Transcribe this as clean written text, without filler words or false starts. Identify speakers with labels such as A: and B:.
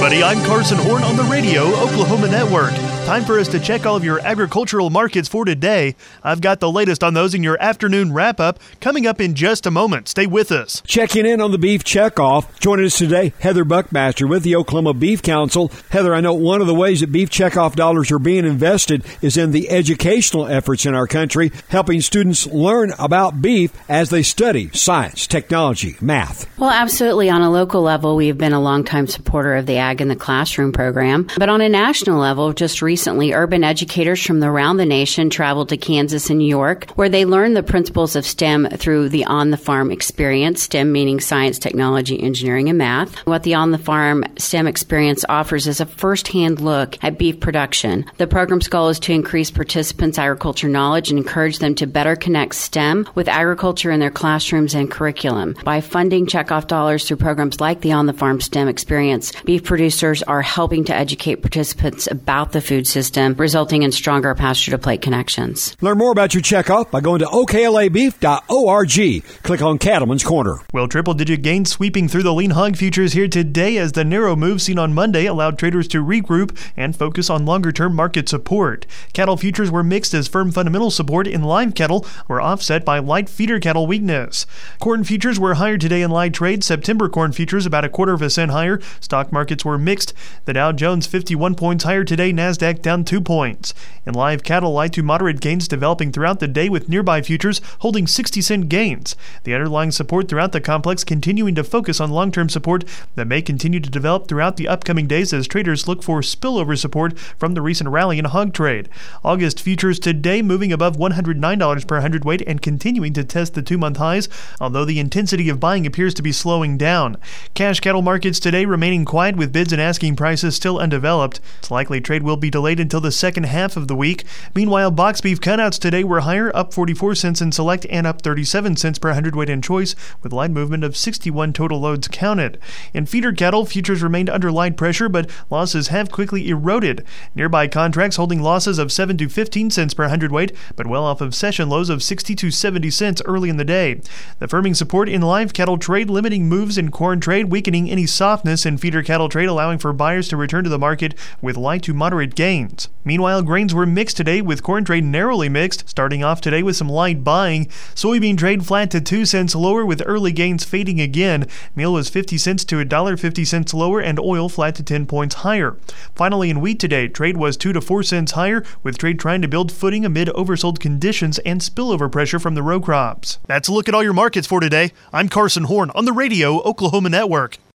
A: everybody. I'm Carson Horn on the Radio Oklahoma Network. Time for us to check all of your agricultural markets for today. I've got the latest on those in your afternoon wrap-up coming up in just a moment. Stay with us.
B: Checking in on the beef checkoff. Joining us today, Heather Buckmaster with the Oklahoma Beef Council. Heather, I know one of the ways that beef checkoff dollars are being invested is in the educational efforts in our country, helping students learn about beef as they study science, technology, math.
C: Well, absolutely. On a local level, we have been a longtime supporter of the Ag in the Classroom program. But on a national level, just recently, urban educators from around the nation traveled to Kansas and New York, where they learned the principles of STEM through the on-the-farm experience, STEM meaning science, technology, engineering, and math. What the on-the-farm STEM experience offers is a first-hand look at beef production. The program's goal is to increase participants' agriculture knowledge and encourage them to better connect STEM with agriculture in their classrooms and curriculum. By funding checkoff dollars through programs like the on-the-farm STEM experience, beef producers are helping to educate participants about the food system, resulting in stronger pasture-to-plate connections.
B: Learn more about your checkoff by going to oklabeef.org. Click on Cattleman's Corner.
A: Well, triple-digit gains sweeping through the lean hog futures here today as the narrow move seen on Monday allowed traders to regroup and focus on longer-term market support. Cattle futures were mixed as firm fundamental support in live cattle were offset by light feeder cattle weakness. Corn futures were higher today in live trade. September corn futures about 1/4 cent higher. Stock markets were mixed. The Dow Jones 51 points higher today. NASDAQ down 2 points. In live cattle, light to moderate gains developing throughout the day with nearby futures holding 60-cent gains. The underlying support throughout the complex continuing to focus on long-term support that may continue to develop throughout the upcoming days as traders look for spillover support from the recent rally in hog trade. August futures today moving above $109 per hundredweight and continuing to test the 2-month highs, although the intensity of buying appears to be slowing down. Cash cattle markets today remaining quiet with bids and asking prices still undeveloped. It's likely trade will be delayed until the second half of the week. Meanwhile, box beef cutouts today were higher, up 44 cents in select and up 37 cents per hundredweight in choice, with light movement of 61 total loads counted. In feeder cattle, futures remained under light pressure, but losses have quickly eroded. Nearby contracts holding losses of 7 to 15 cents per hundredweight, but well off of session lows of 60 to 70 cents early in the day. The firming support in live cattle trade limiting moves in corn trade, weakening any softness in feeder cattle trade, allowing for buyers to return to the market with light to moderate gains. Meanwhile, grains were mixed today with corn trade narrowly mixed, starting off today with some light buying. Soybean trade flat to 2 cents lower with early gains fading again. Meal was 50 cents to $1.50 lower and oil flat to 10 points higher. Finally, in wheat today, trade was 2 to 4 cents higher with trade trying to build footing amid oversold conditions and spillover pressure from the row crops. That's a look at all your markets for today. I'm Carson Horn on the Radio Oklahoma Network.